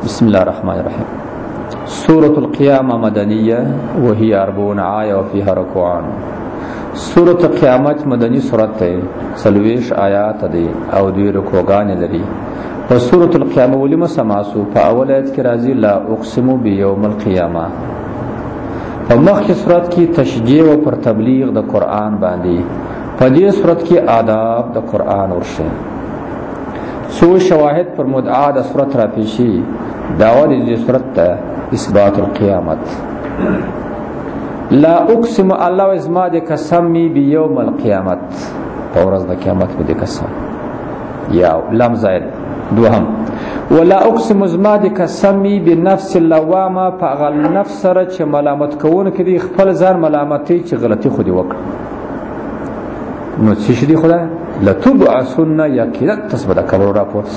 بسم الله الرحمن الرحيم. سورة القيامة مدنية وهي 40 آية وفيها ركوعان. سورة قیامت مدنی سورت ہے، 40 آیات دی او 2 رکوعان لري. په سورة القیامة ولما سماسو په اول آیت کې راځي لا اقسم بیوم القیامه. په مخکې سورت کې تشجیع او پر تبلیغ د قرآن باندې، په دې سورت کې آداب د قرآن ورشي. څو شواهد پر مدعا د سورت را پیشي، داوا د دې سورت ته اثبات القیامت. لا اقسم الله ازما د قسم می بیوم القیامت، په ورځ د قیامت به د قسم یا لام زائد. دوهم ولا اقسم ازما د قسم می بنفس اللوامه، په غل نفس سره چې ملامت کوون کړي خپل ځان ملامتي چې غلطي خو دی وکړه. نو چې شدي خدای لتبعثن یقینا تثبت قبر راپورس.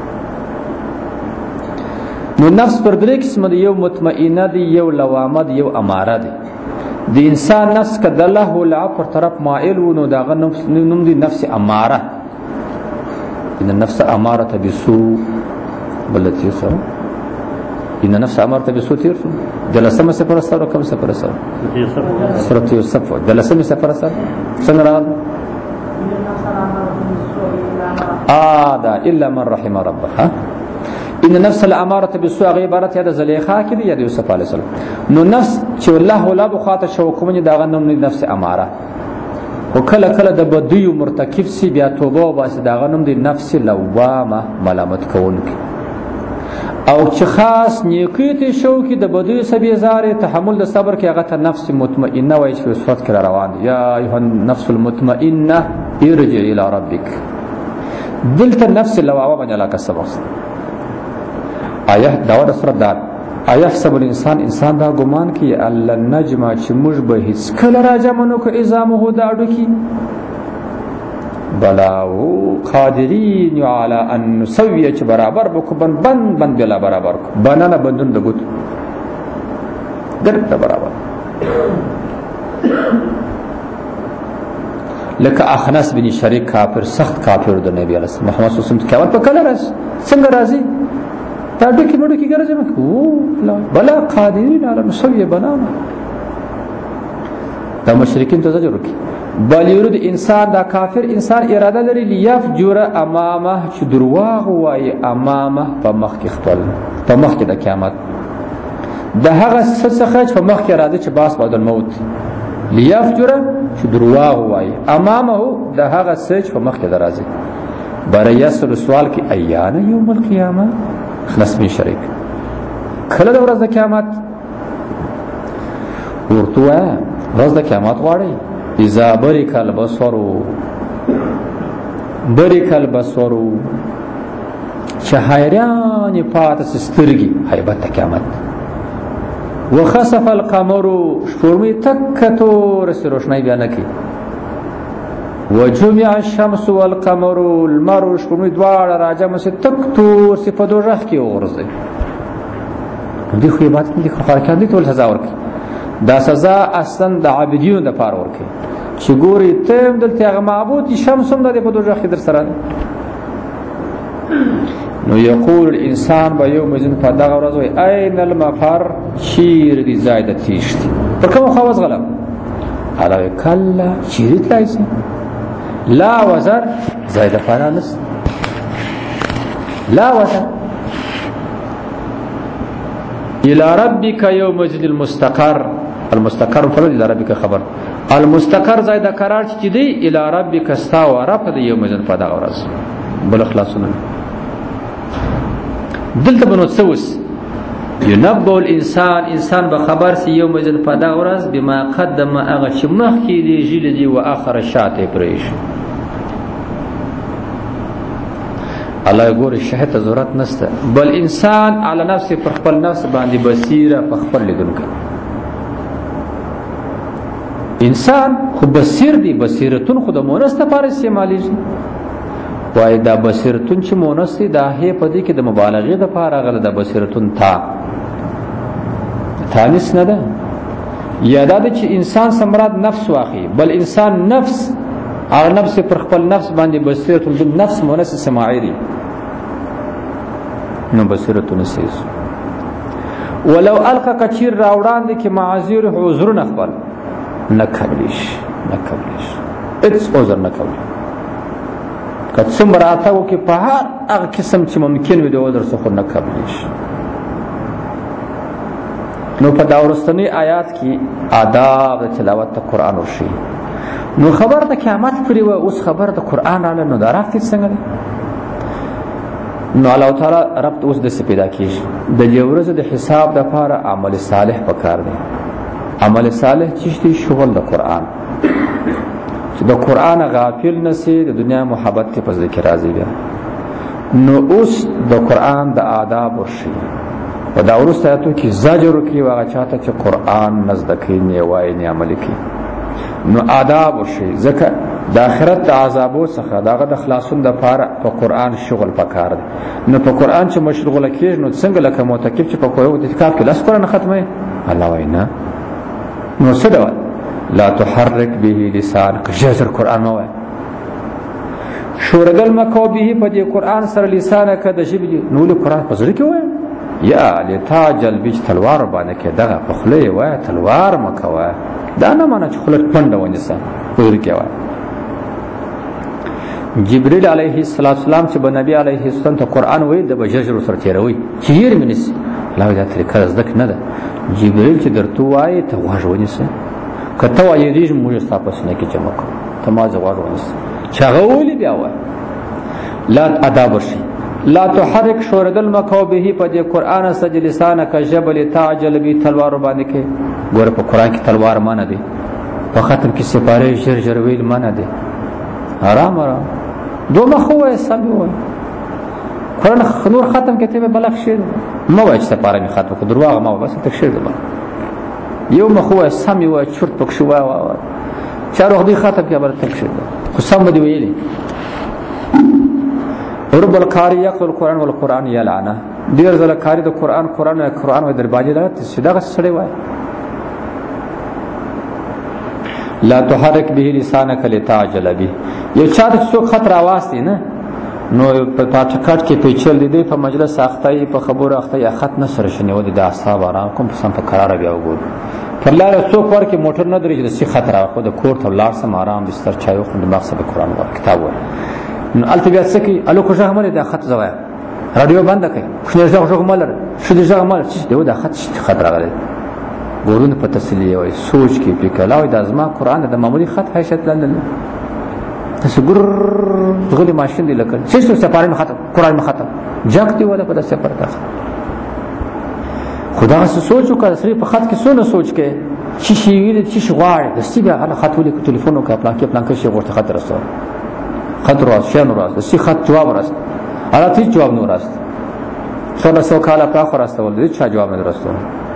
نو نفس پر درې قسم دی، یو مطمئنه دی، یو لوامه دی، یو اماره دی. د انسان نفس که د الله ولا پر طرف مائل و نو داغه نوم دی نفس اماره. ان النفس اماره بالسوء بلتی سره، ان النفس اماره بالسوء تیر شو. جلسمه سفر سره کوم سفر سره سورۃ یوسف جلسمه سفر سره څنګه راغله؟ دا الا من رحم ربه. ان نفس الاماره بالسوء عبارت یا د زلیخا کې دی یا د یوسف علی السلام. نو نفس چې الله ولا بخاطر شو کوم داغه نوم دی نفس اماره. او کله کله د بدیو مرتکب سی بیا توبه او باسي داغه نوم دی نفس لوامه، ملامت کوونکی. او چې خاص نیکی ته شو کې د بدیو سبي زاره تحمل د صبر کې هغه ته نفس مطمئنه وایي چې صفات کړه روان دی. یا ایها النفس المطمئنه ارجع الى ربك. دلته نفس لوامه باندې علاقه سبق آیه داود سره دار ایحسب الانسان، انسان دا ګمان کوي الله نجمع چې موږ به هیڅ کله راجمنو کو ازامه دا اډو کی بلا او قادرین علی ان نسوی چې برابر بکو بند بلا برابر کو بنانه بندون د ګوت ګرته برابر. لکه اخنس بن شریک کافر، سخت کافر د نبی علیه السلام محمد صلی الله علیه وسلم قیامت په کله راځي، څنګه راځي؟ تا ډکی مړو کې ګرځم او لا بلا قادرین علی نسوی بنانا. دا مشرکین ته زجر وکي. بل یرید انسان، دا کافر انسان اراده لري لیفجر امامه، چې درواغ وایي امامه په مخ کې خپل، په مخ کې د قیامت د هغه څه چې په مخ کې راځي چې باس بعد الموت. لیفجر چې درواغ وایي امامه د هغه څه چې په مخ کې راځي. برای یسر سوال کې ایان یوم القیامه، خلاص من شریک کله د ورځ د قیامت ورته ورځ د قیامت غواړي. اذا برک البصر، برک البصر چې حیران پاتې سترګي هیبت د قیامت. وخسف القمر، شپورمې تکتو رس روشناي بیان کی. وجمع الشمس والقمر، المر شپورمې دواړه راجمع سي تکتو سي په دوزخ کې ورځي. دې خو عبادت دي، خو خارکان دي ټول سزا ورکي. دا سزا اصلا د عابدینو د پاره ورکي چې ګوري ته دلته هغه معبود شمس هم د په دوزخ کې در سره. نو یقول الانسان به یوم الدین په دغه ورځ وای اين المفر، شیر دي زائد تیشت پر کوم خواز غلم علاوه کلا شیرت لایسي لا وزر زائد فارانس لا وزر الى ربك يوم الدين المستقر. المستقر فرض الى ربك خبر، المستقر زائد قرار چې دی الى ربك استا و رب د یوم الدین په دغه ورځ بل خلاصونه. دلته بنو تسوس ينبأ الانسان، انسان به خبر سي یوم الدین په دغه ورځ بما قدم، هغه چې مخکې دی جیل دی و اخر شاته پرېش. الله ګور شهادت ضرورت نشته، بل انسان علی نفس پر خپل نفس باندې بصیره په خپل لیدونکو. انسان خو بصیر دی، بصیرتون خو د مونث لپاره استعمالیږي. وای دا بصیرتون چې مونث دی دا هي په دې کې د مبالغه د لپاره غل د بصیرتون تا تانیس نه ده. یاده چې انسان سمراد نفس واخی، بل انسان نفس او نفس پر خپل نفس باندې بصیرتون د نفس مونث سماعی دی. نو بصیرت نسیز ولو القا کچیر راوړاندې کې معاذیر عذرونه خپل نه قبلیش اټس عذر نه قبل که څومره راته وکړي په هر هغه قسم چې ممکن وي د عذر څخه نه قبلیش. نو په دا وروستنی آیات کې آداب د تلاوت د قرآن ورشي. نو خبر د قیامت پرې وه، اوس خبر د قرآن راغله، نو دا رافت څنګه دی؟ نو الله تعالی رب اوس داسې پیدا کېږي د دې ورځې د حساب دپاره عمل صالح پکار دی. عمل صالح چې دی شغل د قرآن، چې د قرآن غافل نسی د دنیا محبت کې په زړه کې راځي بیا. نو اوس د قرآن د آداب ورشي. په دا وروسته آیاتو کې زجر کوي هغه چاته چې قرآن نه زده کوي، نه یې وایي، نه یې عملي کوي. نو آداب ورشي، ځکه د آخرت د عذابو څخه د هغه د خلاصون دپاره په قرآن شغل پکار دی. نو په قرآن چې مشغوله کېږي نو څنګه لکه معتکف چې په اعتکاف کې 10 قرآن ختموي؟ الله وایي نه. نو څه ډول؟ لا تحرک به لسانک، ژر قرآن مه وایه. شورېدل مه کوه به په دې قرآن سره لسانک د ژبې. نو ولې قرآن په زړه کې وایه؟ یا لتعجل به، تلوار باندې کې دغه په خوله یې وایه، تلوار مه کوه. دا نه معنی چې خوله پنډه ونیسه، په زړه کې وایه. جبریل علیه السلام چې به نبی علیه السلام ته قرآن وایي د به ژر سره تېروي چې هېر مې نیسي. الله وایي دا طریقه زده نه ده. جبریل چې درته وایي ته غوږ ونیسه، که ته وایېږي موږ ستا په سینه کې جمع کوو، ته ما زه غوږ ونیسه. چې هغه وولي بیا وایه. لا اداب ورشي. لا تحرک شورېدل مه کوه به په دې قرآن سره لسانک ژبه لتعجل به، تلوار باندې کې. ګوره په قرآن کې تلوار منع دی، په ختم کې سپارې ژر ویل منع دی. آرام دو مخ وایه، سم وایه. قرآن نور ختم کې ته به بلغ شي مه وایه چې سپاره مې ختم کړه، درواغ مه وایه، بس تک شي ده. یو مخ وایه، سم وایه، چرت پکښې وایه، چا روغدي ختم کې بل تک شي ده، خو سم به دې ویلي. رب القاری یقتل القرآن والقرآن یلعنه. ډېر ځله کاري د قرآن وایي در باندې لعنت چې دغسې سړی وایه. لا تحرک به لسانک لتعجل به. یو چا ته څوک خط راواستي نه، نو په ټکټ کې پیچل دی، په مجلس اخته یې، په خبرو اخته یې، خط نه سره شنیولي، د اعصاب آرام کوم په سم په قراره بیا وګورو. پر لاره څوک ورکړي موټر نه درېږي، د سي خط راخو د کور ته ولاړ سم، آرام بستر چای وخورم، دماغ سره د قرآن کتاب وایه. نو هلته بیا څه کوي؟ الو که غږ مه لرې دا خط زه وایم، راډیو بنده کړئ، کوچنی غږ مه لره، ښځې غږ مه لره، چې دی دا خط راغلی. ګورونه په تسلي یې وایي، سوچ کې فکر لا وایي دا زما قرآن د معمولي خط حیثیت نه لري. تاسو ګر غلي ماشین دی لکه چې څو سپاره مې ختم، قرآن مې ختم، جګ دی ولا په داسې پرته. خدا څه سوچ وکړه، سړي په خط کې څونه سوچ کې چې شي ویل چې شي غواړي د سی بیا هغه خط ولیکو، ټلیفون وکړه، پلان کې شي غوښته خط رسول، خط راست، شی نو راست، سی خط جواب راست، حالات هیڅ جواب نه راست. څونه سو کاله پاخ راستول دي، چا جواب نه راستول.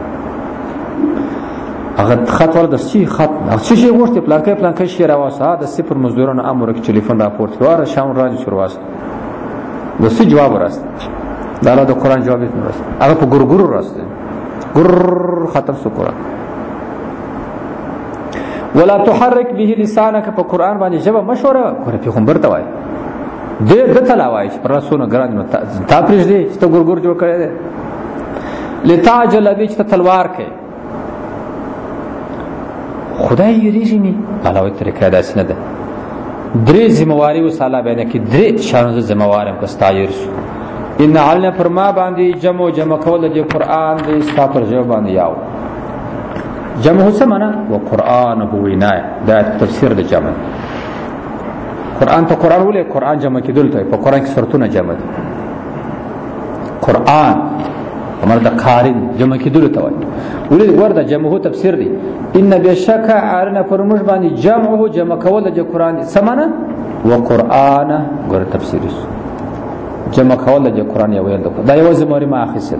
هغه خط ور د سی خط څه شي غوښته، پلان کې شي راوسه، د سی پر مزدورانو امر کې ټلیفون راپورټ واره، شام راځي شروع واست، د سی جواب راست، دا د قرآن جواب نه راست، هغه په ګورګور راست، ګور ختم سو قرآن. ولا تحرک به لسانک، په قرآن باندې ژبه مشوره ګوره پیغمبر ته وایي، د تلا وایي چې پر رسونه ګران نو تا پرېږدي چې ته ګورګور جوړ کړی دی. لتعجل به، چې ته تلوار کوې. خدای یېرېږي مې، الله وایي طریقه داسې نه ده. 3 ذمهواري اوس الله بیانه کې، 3 شیانو زه ذمهوار یم که ستا یېر شو. ان علنا پر ما باندې جمع کول د قرآن دی، ستا پر ژبه باندې یاو جمع څه معنا؟ وقرآن هو وینای، دا تفسیر د جمع. قرآن ته قرآن ولې قرآن جمع کېدل ته په قرآن کې سورتونه جمع دي. قرآن امر د قارن جمع کېدل ته وایي. ولې ورته جمع هو تفسیر دی. ان بشک ارنا پر موږ باندې جمع کول د قرآن څه معنا؟ وقرآن ګور تفسیر جمع کول د قرآن یو ویل دا یو زموري ما اخیسل.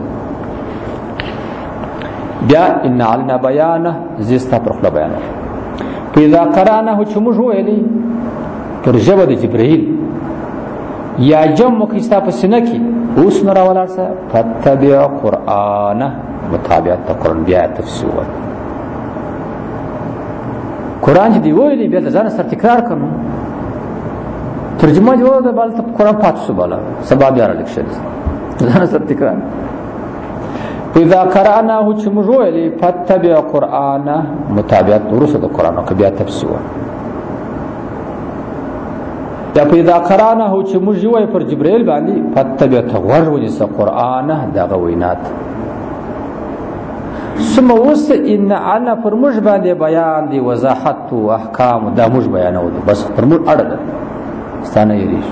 بیا ان علنا بیانه، زیستا پر خپل بیان. اذا قرانه چې موږ ویلي پر ژبه د جبرائیل یا جمع کې ستا په سینه کې اوس نه راولار سه، فتبع قرآنه، متابعت د قرآن بیا تفسیر. قرآن چې دی ویلي بیا د ځان سره تکرار کړو، ترجمه جوړه د بل ته قرآن پات سو بالا سبا بیا را لیکل ځان سره تکرار. اذا قرأناه چې موږ ویلي فتبع قرآنه متابعت ورسره د قرآن او بیا تفسیر یا اذا قرأناه چې موږ ویل پر جبرائیل باندې فتبع تغور ونیسه قرآنه دغه وینات ثم وس ان انا پر موږ باندې بیان دی وضاحت او احکام دا موږ بیانو بس پر موږ اړه ده ستانه یریش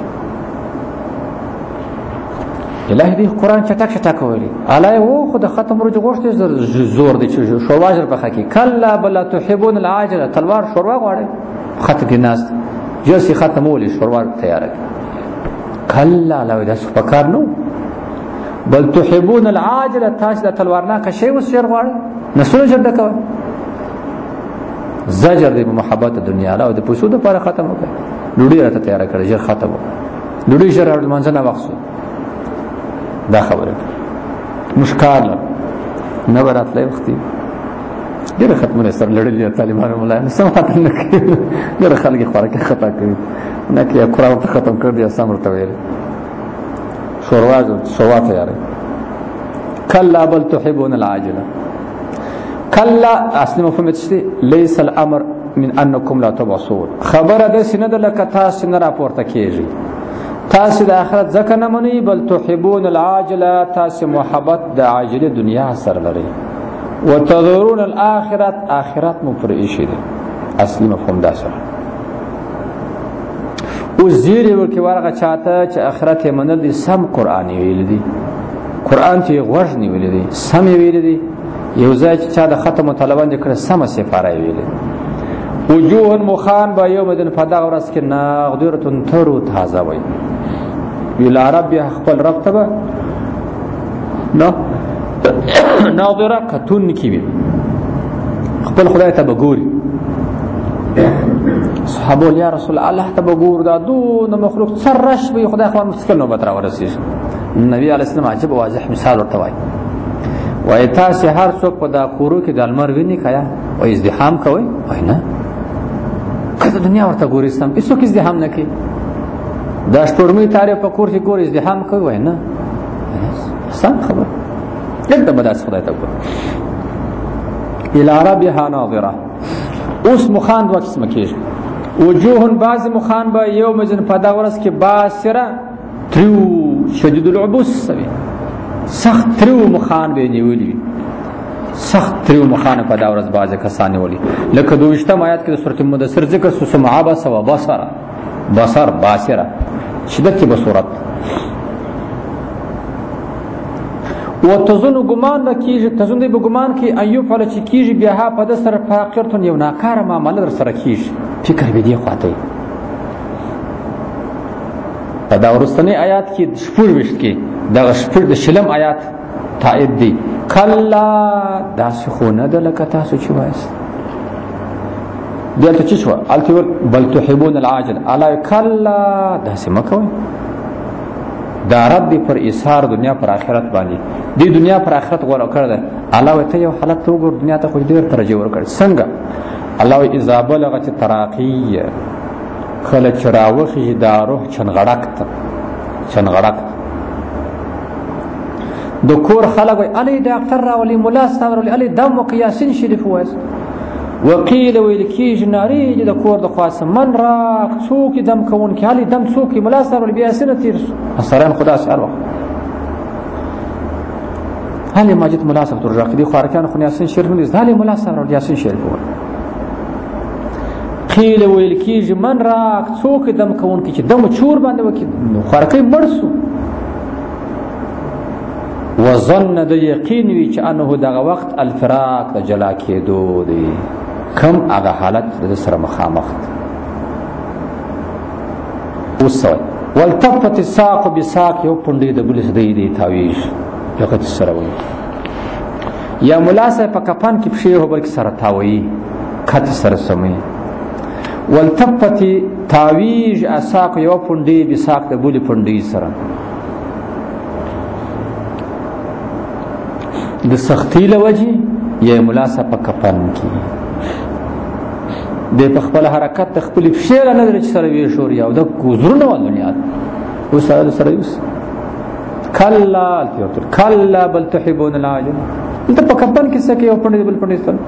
الهی دی قرآن چټک ویلي الای وو خو د ختم ورځ غوښته زور دی چې شورواجر په حقیقت کلا بل تحبون العاجله تلوار شوروا غواړي خط کې ناس جوسي ختمولي شوروا تیار کلا لو داس فکر نو بل تحبون العاجله تاسو د تلوار نه شی وس شر غواړي نسونه جر دکوي زجر دی محبت دنیا له د پوسو د پر ختم وکړي ډوډۍ راته تیار کړي جر ختم ډوډۍ شر د منځ نه وخت دا خبره مشکال نه وراتلې وختي ډېر ختمونه سره لړلې طالبانو ملای نه سمات نه کوي ډېر خلک خوراکي خطا کوي نه کې قرآن ته ختم کړ دي سم ورته ویل شوروا تیار کلا بل تحبون العاجله کلا اصل مفهوم څه ليس الامر من انکم لا تبعثون خبره ده سینه لکه تاسو نه راپورته کیږي تاسو د آخرت ځکه نه منئ بل تحبون العاجله تاسو محبت د عاجله دنیا سره لرئ وتذرون الاخرت آخرت مو پر ایشي دي اصلي مفهوم دا سره او زیری ورکی ورغه چاته چې آخرت یې منل دي سم قرآن ویل دي قرآن چې غوږ نیول دي سم ویل دي یو ځای چې چا د ختم طلبان دي کړ سم سفاره ویل وجوه مخان با یوم دن په دغه ورځ کې ناغدرتون ترو تازه وي ویل عرب خپل رب ته نو ناظره کتون کی وي خپل خدای ته بګوري صحابه یا رسول الله ته بګور دا دون مخلوق سرش وي خدای خو مسکن نو بترا ورسي نبی علیه السلام عجب واضح مثال ورته وای وای تاسو هر څوک په دا کورو کې د المر ویني کیا او ازدحام کوي وای نه کله دنیا ورته ګوري سم هیڅوک ازدحام نه کوي دا شپږمې تاریخ په کور کې ګوري ازدحام کوي وای نه سم خبر دلته بداس خدای ته ګور الى ربها ناظره اوس مخان دوه قسمه کېږي وجوه بعض مخان به یوم ځن په دا ورځ کې باسره تریو شدید العبوس سوي سخت تریو مخان به نیولي سخت تریو مخان په دا ورځ بعض کسان نیولي لکه 22 آیات کې د سورۃ مدثر ذکر سمع عبس و بصر باسره شدت به صورت وتظن ګمان کیږي تظن به ګمان کې ایوب فل چې کیږي بیا په د سره فاقرتون یو ناکاره معاملې در سره کیږي فکر به دی خواته په دا ورستنی آیات کې شپږ وشت کې دا شپږ د شلم آیات تایید دی کلا داسې خو نه ده لکه تاسو چې وایست دلته چې شو الته بل تحبون العاجل الا کلا داسې مکوئ دا رد پر ایثار دنیا پر آخرت باندې دی دنیا پر آخرت غوړه کړل الله ته یو حالت وګور دنیا ته خو ډیر ترجیح ورکړ څنګه الله اذا بلغت التراقی کله چراوخی دا روح چنغړک د کور خلک وي علي ډاکټر راولي مولا ستوري علي دم وقياسين شریف واس وقيل ویل کیږي ناری د کور د خاص من را څوک دم کون کې علي دم څوک مولا ستوري بیا سن تیر اثران خدا سره وخت علي ماجد مولا ستوري راکدي خارکان خو یاسین شریف نه دي علي مولا ستوري یاسین شریف قیل ویل کیږي من را څوک دم کون کې چې دم چور باندې وکي خارکې مرسو وظن د یقین وی چې انه دغه وخت الفراق د جلا کېدو دی کم هغه حالت د سره مخامخ وسوي والتفت الساق بساق یو پوندې د بل سدې دی تاویش یو کته سره وي یا ملاسه په کفن کې پښې هو بلکې سره تاوي کته سره سمي والتفت تاویج اساق یو پوندې بساق د بل پوندې سره د سختی لوجه یا ملاسه په کفن کې د خپل حرکت د خپل فشار نه درچ سره وی شور یا د کوزرونه ول دنیا او سره یوس کلا التیوتر کلا بل تحبون العاجل دلته په کپن کې څه کې یو پندې بل پندې ستل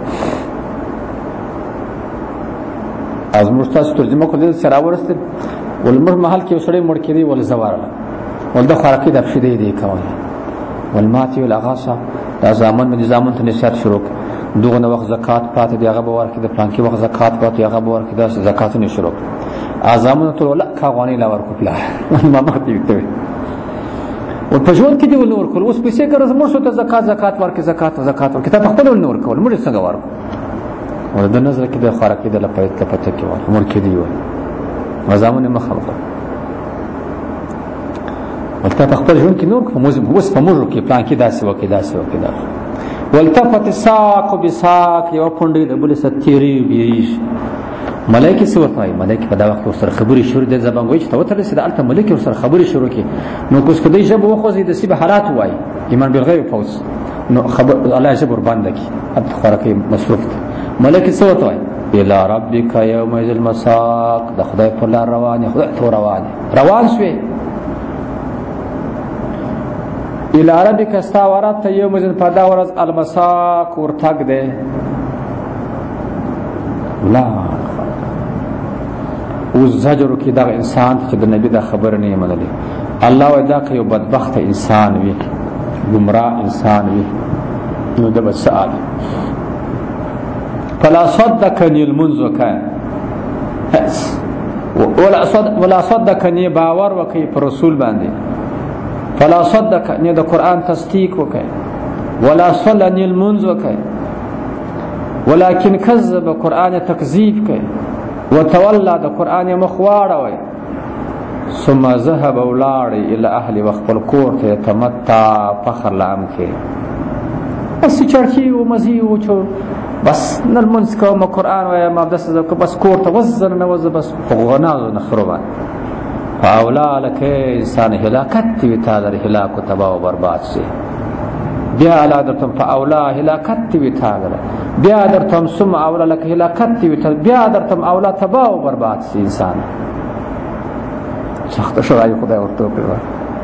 ازمر تاسو ترجمه کول سره ورسته ولمر محل کې وسړې مړ کړي ول زوارله ولدا خارقي د بشدې دی کوي والماتي والاغاصه دا زامن د زامن ته نشات شروع دوغه وخت زکات پاتې دی هغه باور کې د پلانکی وخت زکات پاتې هغه باور کې دا زکات نه شروع اعظم ته ولا کاغانی لا ورکو پلا ما مخ دی ته او په ژوند کې دی ولور کول اوس پیسې ګرځ مر شو ته زکات ورکې زکات ورکې ته خپل ولور کول مړ څنګه ورکو ول د نظر کې د خارقي د لپاره ته پته کې ور مر کې دی وای اعظم نه مخالفه ولته خپل ژوند کې نور کوم اوس په مور کې پلان کې داسې وکي ولتفت الساق بساق یو پوندې د بل ستيري بیش ملائکه څه وایي ملائکه په دا وخت سره خبري شروع د زبان وایي چې ته وتر سره الته ملائکه سره خبري شروع کی نو کوس کدی جب وخوځي د سیب حالات وایي ایمان بالغیب فوز نو خبر الله جبر باندې کی ات خرقي مصروف ملائکه څه وایي الى ربك يوم المساق د خدای په لار روانه خدای ته روان شوي الى ربك استورات يوم الفدا ورز المساق ورتق ده لا وزجر کی دا انسان چې د نبی دا خبر نه منلې الله ودا کوي بدبخت انسان وي گمراه انسان وي نو د بسال فلا صدقني المنذ كان ولا صدقني باور وکي پر رسول باندې فلا صدقني د قران تصدیق وکي ولا صلني المنذ وکي ولكن كذب قران تکذیب کوي وتولى د قران مخواړه وي ثم ذهب اولاد الى اهل وخپل کور ته تمتع فخر لام کې بس چرچی او مزي او چو بس نن منځ کوم قران وایم بس بس کور ته وزن نه وز بس غناو نه خربان فاولاد لکه انسان هلاکت وی تعالی هلاک او تباہ او برباد شي بیا علادتم فاولا هلاکت وی تعالی بیا درتم سم اولا لك هلاکت وی تعالی بیا درتم اولا تباہ او برباد شي انسان سخت شوی خدای ورته کوي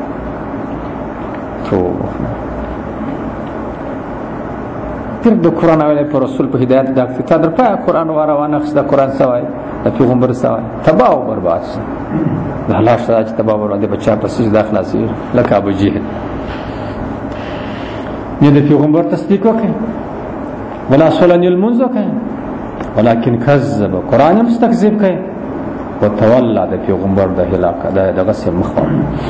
تو تر د قران او پر رسول په هدایت د کتاب در په قران وروانه خص د قران سوای د پیغمبر سوای تباہ او برباد شي د الله شاج تباہ او برباد بچا په سجده اخلاصي لکه ابو جهل نه د پیغمبر تصدیق وکړي ولا صلني المنذ وکړي ولكن كذب قران مستكذب کړي وتولى د پیغمبر د هلاک دغه سم مخه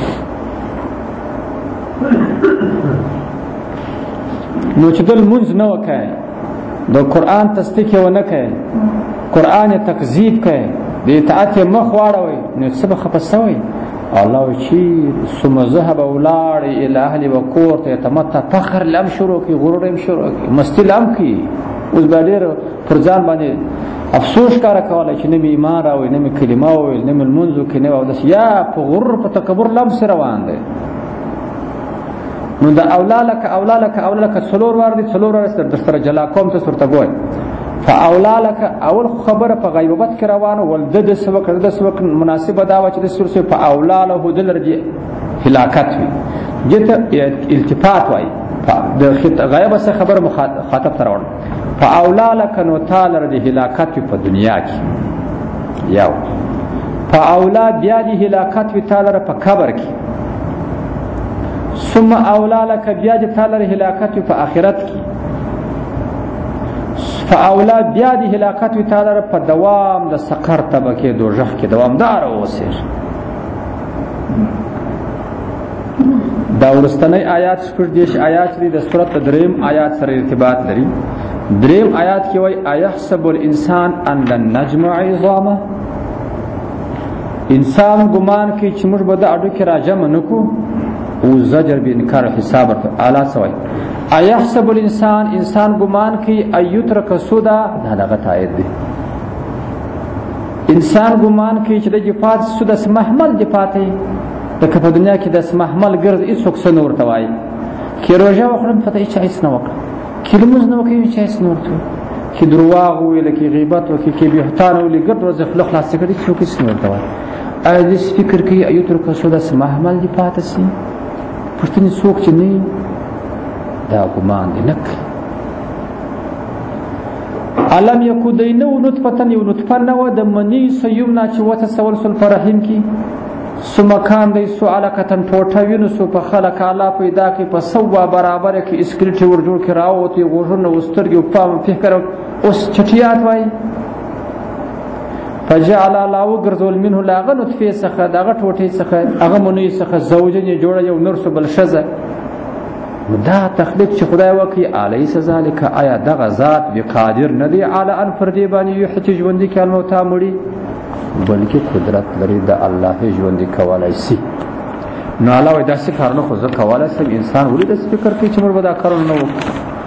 نو چې دل منځ نه وکړي د قران تصدیق و نه کوي قران تکذیب کوي د اطاعت مخ واړوي نو څه به خپسوي الله چې ثم ذهب اولاد الى اهل وقور تمتع فخر لم شروع کی غرور لم شروع کی مستی لم کی اوس باندې پر ځان باندې افسوس کار کولای چې نمی ایمان راوي نمی کلمه وي نمی منځو کې نه او داس یا په غرور په تکبر لم سره روان دي نو دا اولالک څلور وار دي څلور وار در جلا کوم ته سرته ګوي فاولالک اول خبره په غیبت کې روانه ولد د سبق د سبق مناسبه دا و چې د سورته فاولاله دل رجع هلاکت وي جته التفات وای د غیبه څخه خبر مخاطب تر ورن فاولالک نو تعالی د هلاکت په دنیا کې یو فاولاد بیا د هلاکت تعالی په قبر کې ثم اولالک بیا د تعالی هلاکت په آخرت کې فاولاد بیا د هلاکت تعالی په دوام د سقر طبقه دوزخ کې دوامدار اوسه دا ورستنی آیات شپږ دیش آیات لري د سورته دریم آیات سره ارتباط لري دریم آیات کې وایي ايحسب الانسان ان لن نجمع عظامه انسان ګمان کوي چې موږ به د اډو کې راجم نکو او زجر به انکار حساب اعلی سوی ايحسب الانسان انسان ګمان کوي ايترک سودا دا دغه تایید دی انسان ګمان کوي چې د جفات سودا محمل جفاتي د په دنیا کې د محمل ګرځ هیڅ څه نور توای کې روزه وخورم پته هیڅ هیڅ نه وکړه کې لمز نه وکړي هیڅ هیڅ نور ته کې دروغ ویل کې غیبت وکړي کې بهتان ویل ګډ روز خلاص کړي څوک هیڅ نور توای ا دې فکر کوي ايترک سودا محمل جفات سي پوښتنې څوک چې نه دا ګمان دې نه کوي. علم یکو دی نو نطفتن یو نطفه نه وه د مني سیمنا چې وتسول سل په رحم کې ثم کان دی سو علقتن ټوټه وینو سو په خلق الله پیدا کړي په سوا برابر کې اسکلیټ ور جوړ کړي راووتې غوږونه وسترګې پام فکر اوس چټیات وایي فجعل الله وګرځول منه لاغه نطفه څخه دغه ټوټې څخه هغه مني څخه زوجین جوړه یو نر سو بل شزه دا تخلیق چې خدای وکي الیس ذالک آیا دغه ذات بقادر نه دی علی ان فردی باندې یحیی ژوندي کړي الموتى مړي بلکې قدرت لري د الله ژوندي کولای شي. نو الله وایي داسې کارونه خو زه کولای شم. انسان ولې داسې فکر کوي چې موږ به دا کارونه نه وکړو.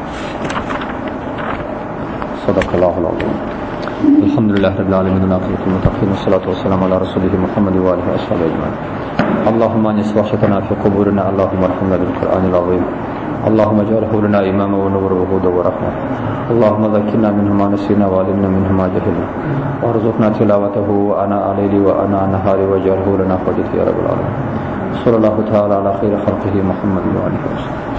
صدق الله العظیم. الحمد لله رب العالمين والعاقبة للمتقين والصلاة والسلام على رسوله محمد وآله وأصحابه أجمعين. اللهم انس وحشتنا في قبورنا، اللهم ارحمنا بالقرآن العظيم، اللهم اجعله لنا إماما ونور وهدى ورحمة، اللهم ذكرنا منه ما نسينا وعلمنا منه ما جهلنا وارزقنا تلاوته وأنا الليل وأنا النهار واجعله لنا حجة يا رب العالمين. صلى الله تعالى على خير خلقه محمد وآله وسلم.